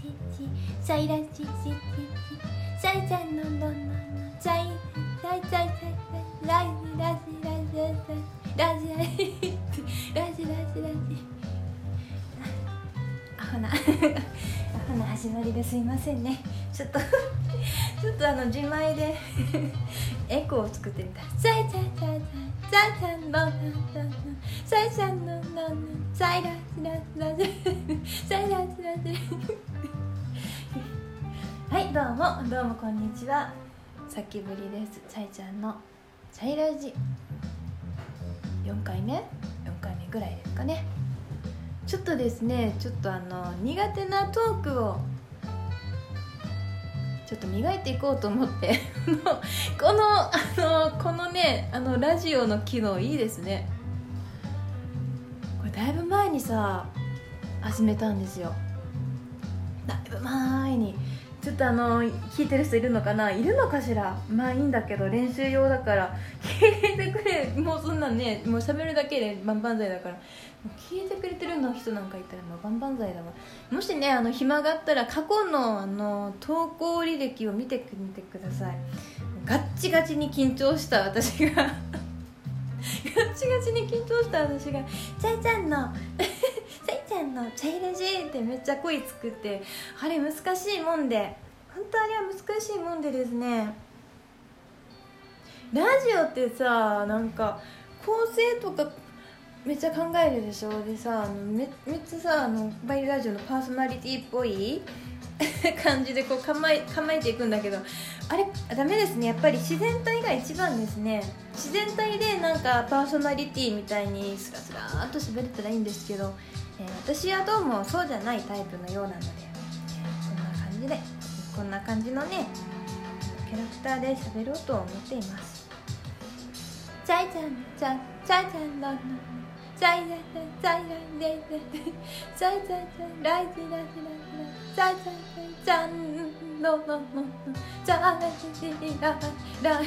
サイラジチサイちゃんのののサイサイサイサイラジラジラジラジラジラジラジアホな始まりですいませんね。ちょっと自前でエコーを作ってみた。サイサイサイサイサイののサイサイののサイラジラジラジサイラジラジはいどうもこんにちは。さっきぶりです。サイちゃんのサイラジ4回目ぐらいですかね。ちょっとですね苦手なトークをちょっと磨いていこうと思ってこのねラジオの機能いいですね。これだいぶ前にさ始めたんですよ。だいぶ前にちょっと聞いてる人いるのかしら。まあいいんだけど練習用だから聞いてくれ。もうそんなんねもう喋るだけで万々歳だから、聞いてくれてるの人なんかいたらもう万々歳だわ。もしね暇があったら過去の投稿履歴を見てみてください。ガッチガチに緊張した私がサイちゃんのチャイラジーってめっちゃ声作って、あれ難しいもんで、本当あれは難しいもんでですね。ラジオってさなんか構成とかめっちゃ考えるでしょ。でさめっちゃさバイラジオのパーソナリティっぽい感じでこう構えていくんだけど、あれダメですね。やっぱり自然体が一番ですね。自然体でなんかパーソナリティみたいにスラスラーっと喋れたらいいんですけど、私はどうもそうじゃないタイプのようなので、こんな感じのねキャラクターで喋ろうと思っています。チャイちゃんのチャイラレチャイライジラジラチャイちゃんのチャイラライ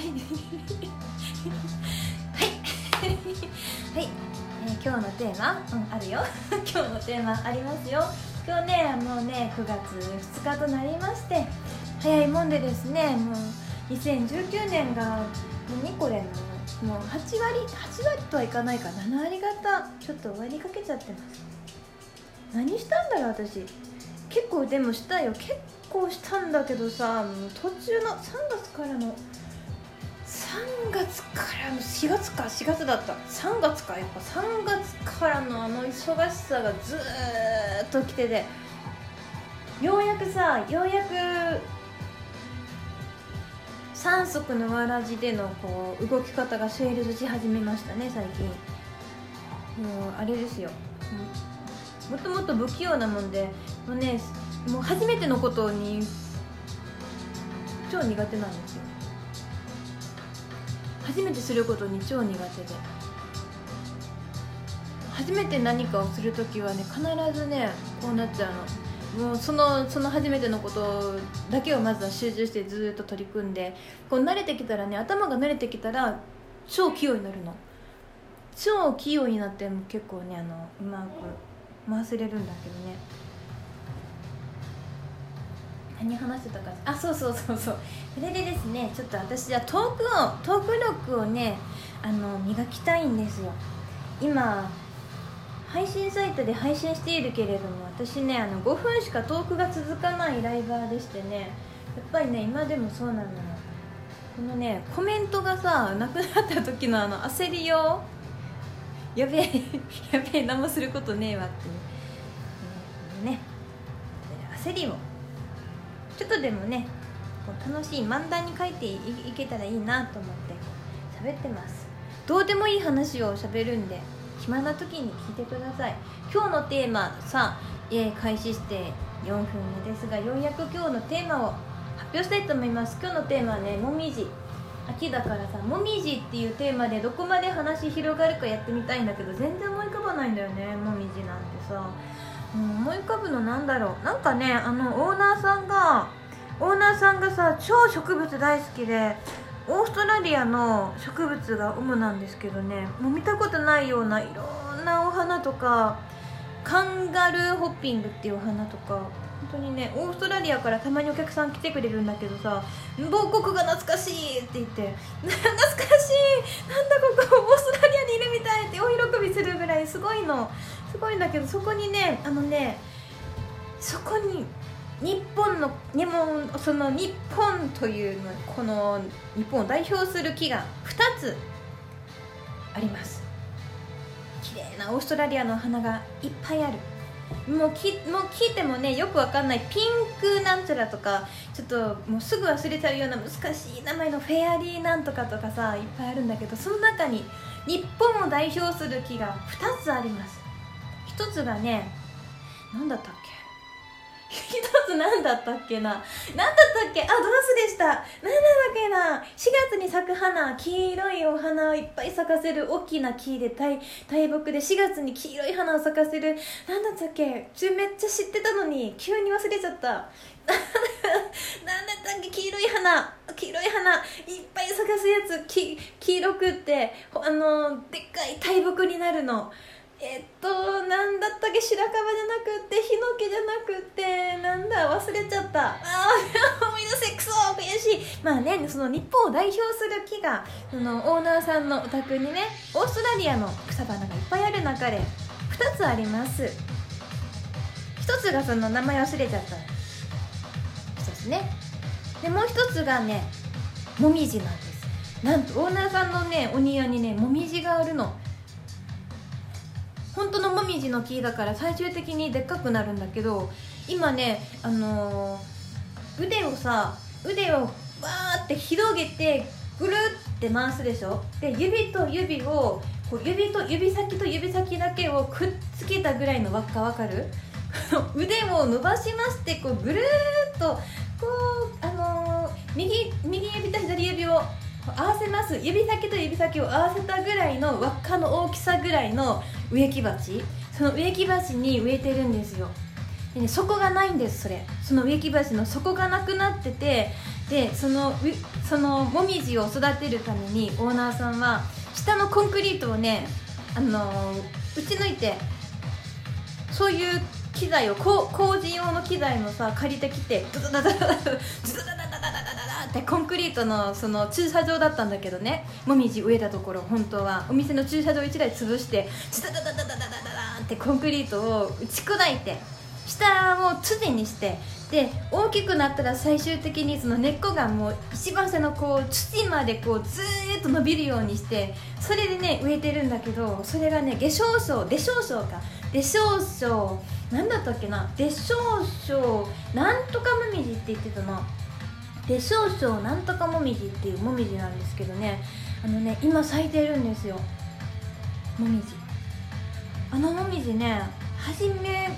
はい、今日のテーマ、あるよ今日のテーマありますよ。今日ねもうね9月2日となりまして、早いもんでですね、もう2019年が何これもう8割とはいかないか7割方ちょっと終わりかけちゃってます。何したんだろう私。結構でもしたよ。結構したんだけどさ、もう途中の3月からの4月だった。3月か。やっぱ3月からの忙しさがずーっと来てて、ようやく3足のわらじでのこう動き方が成立し始めましたね最近。もうあれですよ、もともと不器用なもんでもう初めてのことに超苦手なんですよ。初めてすることに超苦手で、初めて何かをするときはね必ずねこうなっちゃうの。もうその初めてのことだけをまずは集中してずっと取り組んで、こう慣れてきたらね、頭が慣れてきたら超器用になるの。超器用になっても結構ねうまく回せれるんだけどね。何話してたか、そうそれでですね、ちょっと私はトーク力をね磨きたいんですよ。今配信サイトで配信しているけれども、私ね5分しかトークが続かないライバーでしてね、やっぱりね今でもそうなのよ。このねコメントがさなくなった時の焦りよ、やべえ何もすることねえわっていうね焦りをちょっとでもねこう楽しい漫談に書いていけたらいいなと思って喋ってます。どうでもいい話を喋るんで暇な時に聞いてください。今日のテーマさ、開始して4分目ですが、ようやく今日のテーマを発表したいと思います。今日のテーマはね、もみじ。秋だからさ、もみじっていうテーマでどこまで話広がるかやってみたいんだけど、全然思い浮かばないんだよね、もみじなんてさ。思い浮かぶのなんだろう。なんかねオーナーさんがさ超植物大好きで、オーストラリアの植物が主なんですけどね、もう見たことないようないろんなお花とか、カンガルーホッピングっていうお花とか、 本当にね、オーストラリアからたまにお客さん来てくれるんだけどさ、母国が懐かしいって言って懐かしい、なんだここオーストラリアにいるみたいって大喜びするぐらいすごいの、すごいんだけど、そこにね、そこに日本その日本というの、この日本を代表する木が2つあります。綺麗なオーストラリアの花がいっぱいある。もう聞いてもね、よくわかんないピンクなんちゃらとか、ちょっともうすぐ忘れちゃうような難しい名前のフェアリーなんとかとかさ、いっぱいあるんだけど、その中に日本を代表する木が2つあります。1つがね、何だったっけ、一つ何だったっけな、あ、ドラスでした。なんだっけな、4月に咲く花、黄色いお花をいっぱい咲かせる大きな木で、大木で4月に黄色い花を咲かせる、なんだったっけ、めっちゃ知ってたのに急に忘れちゃった。なんだったっけ、黄色い花いっぱい咲かすやつ、黄色くって、でっかい大木になるの。なんだったっけ、白樺じゃなくってヒノキじゃなくって、なんだ、忘れちゃった。思い出せ、くそ悔しい。まあね、その日本を代表する木が、そのオーナーさんのお宅にね、オーストラリアの草花がいっぱいある中で2つあります。1つがその名前忘れちゃった1つね。でもう1つがね、もみじなんです。なんとオーナーさんのね、お庭にね、もみじがあるの。本当のもみじの木だから最終的にでっかくなるんだけど、今ね、腕をわーって広げてぐるって回すでしょ。で、指と指を指先と指先だけをくっつけたぐらいの輪っか、わかる？腕を伸ばしまして、ぐるーっと右指と左指を合わせます。指先と指先を合わせたぐらいの輪っかの大きさぐらいの植木鉢、その植木鉢に植えてるんですよ。でね、底がないんです。その植木鉢の底がなくなってて、でそのもみじを育てるためにオーナーさんは下のコンクリートをね、打ち抜いて、そういう機材を工事用の機材もさ借りてきて、ドダダダダダダダダダダってコンクリートのその駐車場だったんだけどね、もみじ植えたところ、本当はお店の駐車場1台潰してダダダダダダダダダってコンクリートを打ち砕いて、下を土にして、で大きくなったら最終的にその根っこがもう一番下の土までずーっと伸びるようにして、それでね植えてるんだけど、それがね出生賞なんだったっけな、出生賞なんとかもみじって言ってたな。出生賞なんとかもみじっていうもみじなんですけどね、今咲いてるんですよ、もみじ。もみじね、初め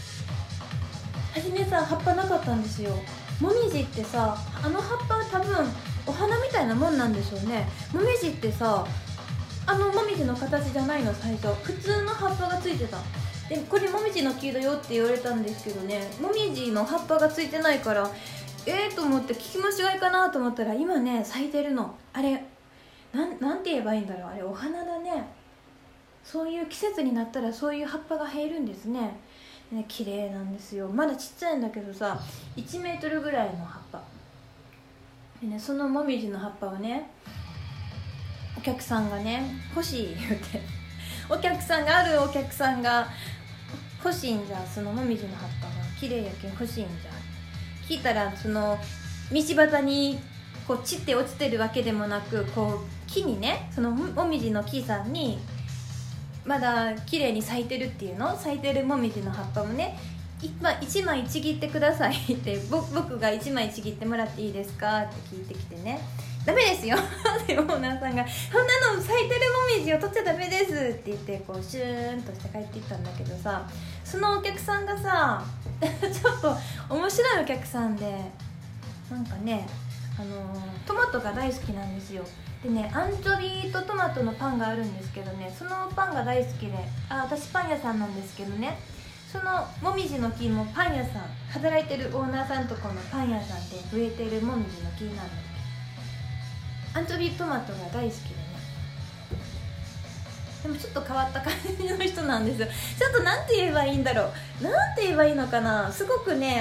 さ葉っぱなかったんですよ。もみじってさ、葉っぱは多分お花みたいなもんなんでしょうね。もみじってさ、もみじの形じゃないの、最初普通の葉っぱがついてた。でこれもみじの木だよって言われたんですけどね、もみじの葉っぱがついてないから、と思って聞き間違いかなと思ったら、今ね咲いてるの。あれなんて言えばいいんだろう、あれお花だね。そういう季節になったらそういう葉っぱが生えるんですね。綺麗なんですよ。まだちっちゃいんだけどさ、1メートルぐらいの葉っぱでね、そのもみじの葉っぱはね、お客さんがね欲しい言うてあるお客さんが欲しいんじゃ、そのもみじの葉っぱが綺麗やけん欲しいんじゃ聞いたら、その道端に散って落ちてるわけでもなく、木にね、そのもみじの木さんにまだ綺麗に咲いてるっていうの、咲いてるもみじの葉っぱもね、1枚ちぎってくださいって僕が1枚ちぎってもらっていいですかって聞いてきてね、ダメですよでオーナーさんがそんなの咲いてるもみじを取っちゃダメですって言ってシューンとして帰っていったんだけどさ、そのお客さんがさちょっと面白いお客さんで、なんかねトマトが大好きなんですよ。でね、アンチョビとトマトのパンがあるんですけどね、そのパンが大好きで、私パン屋さんなんですけどね、そのもみじの木もパン屋さん、働いてるオーナーさんとこのパン屋さんで植えてるもみじの木なので、アンチョビトマトが大好きでね、 でもちょっと変わった感じの人なんですよ。ちょっとなんて言えばいいんだろう、なんて言えばいいのかな、すごくね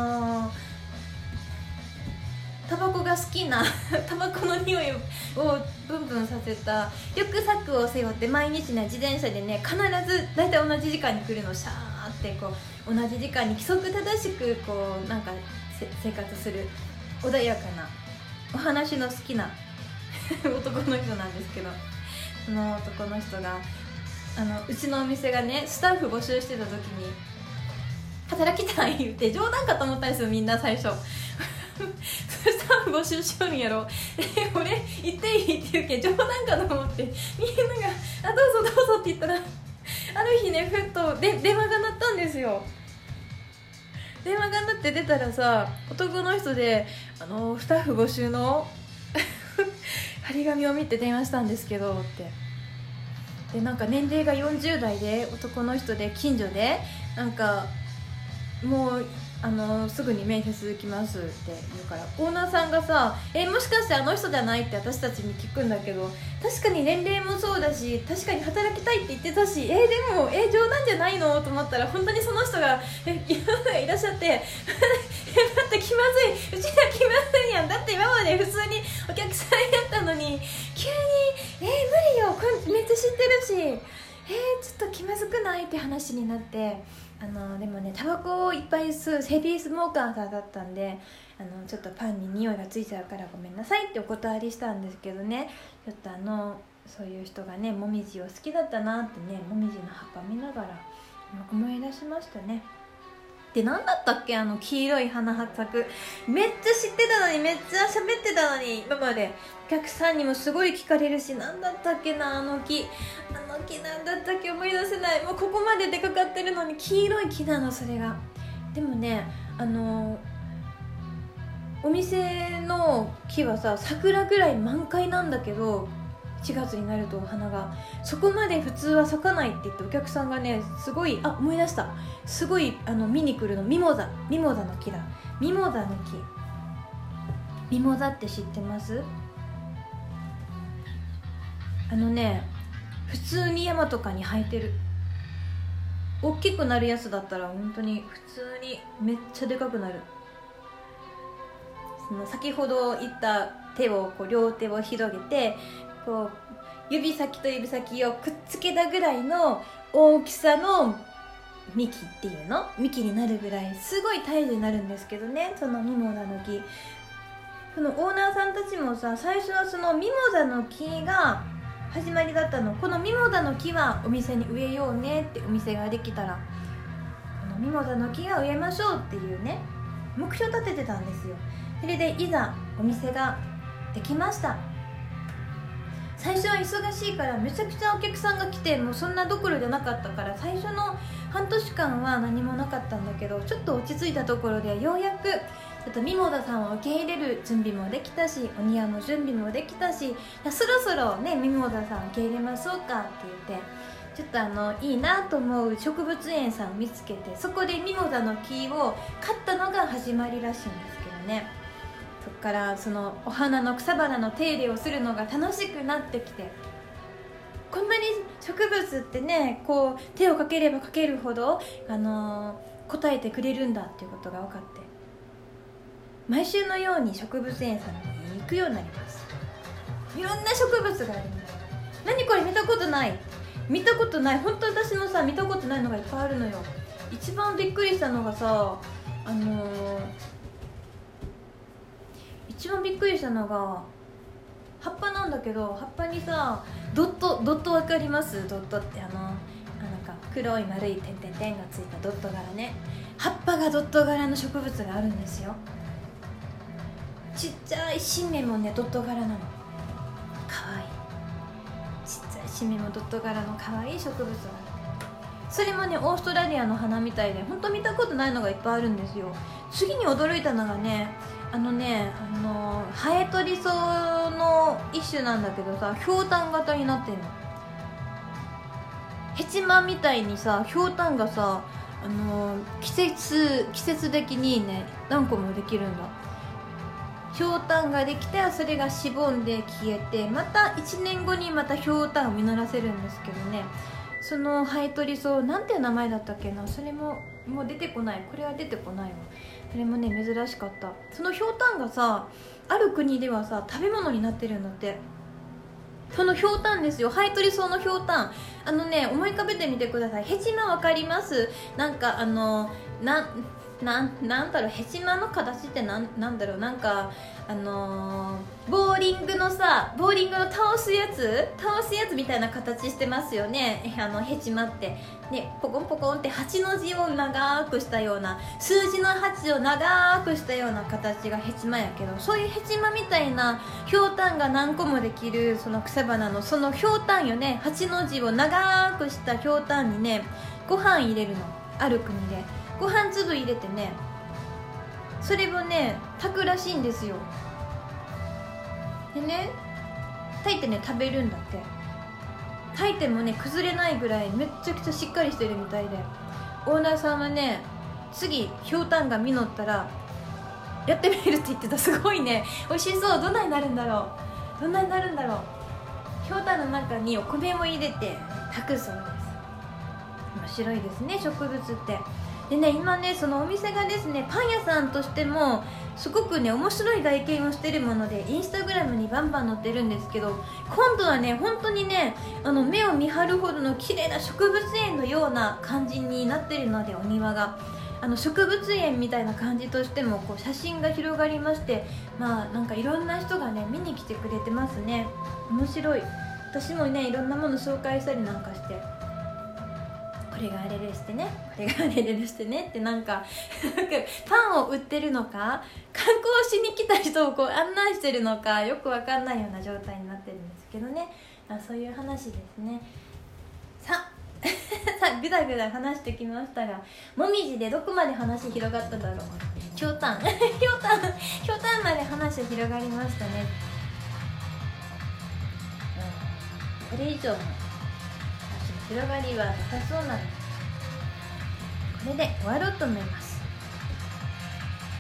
タバコが好きなタバコの匂いをブンブンさせたリュックサックを背負って毎日ね自転車でね必ず大体同じ時間に来るの、シャーってこう同じ時間に規則正しくこうなんか生活する穏やかなお話の好きな男の人なんですけど、その男の人がうちのお店がねスタッフ募集してた時に働きたい言って冗談かと思ったんですよみんな最初スタッフ募集しようんやろ俺行っていいって言うけ冗談かと思ってみんなが「どうぞどうぞ」って言ったらある日ねふっと電話が鳴ったんですよ。電話が鳴って出たらさ、男の人でスタッフ募集の張り紙を見て電話したんですけどってで、なんか年齢が40代で男の人で近所でなんかもうすぐに面接来ますって言うから、オーナーさんがさもしかしてあの人じゃないって私たちに聞くんだけど、確かに年齢もそうだし確かに働きたいって言ってたし、でも冗談じゃないのと思ったら本当にその人がいらっしゃってだって気まずい、うちら気まずいやん、だって今まで普通にお客さんやったのに急に無理よ、めっちゃ知ってるしちょっと気まずくないって話になって、でもねタバコをいっぱい吸うヘビースモーカーだったんでちょっとパンに匂いがついちゃうからごめんなさいってお断りしたんですけどね、ちょっとそういう人がねもみじを好きだったなってね、もみじの葉っぱ見ながら思い出しましたね。で何だったっけ黄色い花咲く、めっちゃ知ってたのにめっちゃ喋ってたのに今までお客さんにもすごい聞かれるし、何だったっけな木何だったっけ思い出せない、もうここまで出かかってるのに黄色い木なのそれが。でもねお店の木はさ桜ぐらい満開なんだけど4月になるとお花がそこまで普通は咲かないって言ってお客さんがねすごい思い出した、すごい見に来るのミモザの木だ、ミモザの木、ミモザって知ってます？普通に山とかに生えてる大きくなるやつだったら本当に普通にめっちゃでかくなる。その先ほど言った手を両手を広げてこう指先と指先をくっつけたぐらいの大きさの幹っていうの幹になるぐらいすごい大樹になるんですけどね、そのミモザの木。そのオーナーさんたちもさ最初はそのミモザの木が始まりだったの。このミモザの木はお店に植えようねって、お店ができたらこのミモザの木は植えましょうっていうね目標立ててたんですよ。それでいざお店ができました。最初は忙しいからめちゃくちゃお客さんが来てもうそんなどころじゃなかったから最初の半年間は何もなかったんだけど、ちょっと落ち着いたところでようやくちょっとミモザさんを受け入れる準備もできたし、お庭の準備もできたし、そろそろねミモザさん受け入れましょうかって言ってちょっといいなと思う植物園さんを見つけて、そこでミモザの木を買ったのが始まりらしいんですけどね。そこからそのお花の草花の手入れをするのが楽しくなってきて、こんなに植物ってねこう手をかければかけるほど答えてくれるんだっていうことが分かって、毎週のように植物園さんに行くようになります。いろんな植物があるんだ。何これ見たことない、見たことない、本当私もさ見たことないのがいっぱいあるのよ。一番びっくりしたのがさ一番びっくりしたのが葉っぱなんだけど、葉っぱにさドットわかります？ドットってなんか黒い丸い点々点がついたドット柄ね。葉っぱがドット柄の植物があるんですよ。ちっちゃい新芽もねドット柄なの。かわいいちっちゃい新芽もドット柄のかわいい植物がある。それもねオーストラリアの花みたいで本当見たことないのがいっぱいあるんですよ。次に驚いたのがねハエトリソウの一種なんだけどさ、ひょうたん型になってんの。ヘチマみたいにさひょうたんがさ季節的にね何個もできるんだ。 ひょうたんができたらそれがしぼんで消えて、また1年後にまたひょうたんを実らせるんですけどね、そのハエトリソウなんていう名前だったっけな、それももう出てこない、これは出てこないわ。それもね珍しかった。そのひょうたんがさ、ある国ではさ食べ物になってるんだって。そのひょうたんですよ、ハエトリソウのひょうたん。思い浮かべてみてください。ヘチマわかります？なんかなんだろう、ヘチマの形ってなんだろう、なんかボーリングの倒すやつみたいな形してますよね、ヘチマってね。ポコンポコンって8の字を長くしたような、数字の8を長くしたような形がヘチマやけど、そういうヘチマみたいなひょうたんが何個もできるその草花のそのひょうたんよね。8の字を長くしたひょうたんにね、ご飯入れるの。ある国でご飯粒入れてね、それをね炊くらしいんですよ。でね、炊いてね食べるんだって。炊いてもね崩れないぐらいめっちゃくちゃしっかりしてるみたいで、オーナーさんはね、次ひょうたんが実ったらやってみるって言ってた。すごいね、美味しそう。どんなになるんだろう。ひょうたんの中にお米を入れて炊くそうです。面白いですね、植物って。でね、今ねそのお店がですね、パン屋さんとしてもすごくね面白い外見をしてるもので、インスタグラムにバンバン載ってるんですけど、今度はね本当にね目を見張るほどの綺麗な植物園のような感じになってるので、お庭が植物園みたいな感じとしてもこう写真が広がりまして、なんかいろんな人がね見に来てくれてますね。面白い。私もねいろんなもの紹介したりなんかして、これがあれでしてね、これがあれでしてねってなんかパンを売ってるのか、観光しに来た人をこう案内してるのかよくわかんないような状態になってるんですけどね。そういう話ですね。さあぐだぐだ話してきましたが、もみじでどこまで話広がっただろう。ひょうたんまで話広がりましたね。これ以上の広がりはなさそうなので、これで終わろうと思います。